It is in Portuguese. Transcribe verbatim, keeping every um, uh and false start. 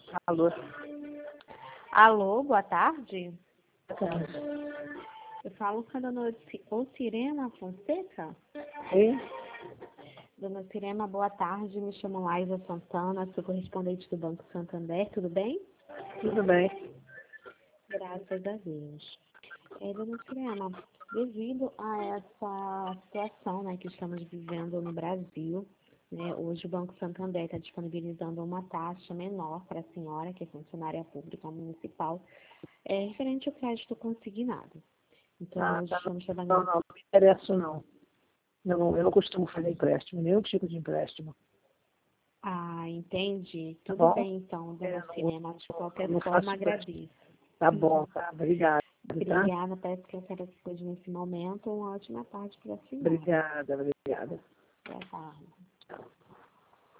Alô? Alô, boa tarde. Boa tarde. Eu falo com a dona Ocirema Fonseca. Sim? Dona Ocirema, boa tarde. Me chamo Laisa Santana, sou correspondente do Banco Santander. Tudo bem? Tudo bem. Graças a Deus. É, dona Ocirema, devido a essa situação, né, que estamos vivendo no Brasil, né, hoje o Banco Santander está disponibilizando uma taxa menor para a senhora, que é funcionária pública municipal, é, referente ao crédito consignado. Então, Ah, nós tá. estamos Não, trabalhando... não, não me interessa não. Eu não, eu não costumo fazer empréstimo, nenhum tipo de empréstimo. Ah, entendi. Tá Tudo bom? bem, então, É, dona não, Cinema. De qualquer não forma, faço empréstimo. agradeço. Tá bom, tá? Obrigado, tá? Obrigada, peço que a senhora se cuide nesse momento. Uma ótima tarde para a senhora. Obrigada, obrigada. Boa tarde. Tchau.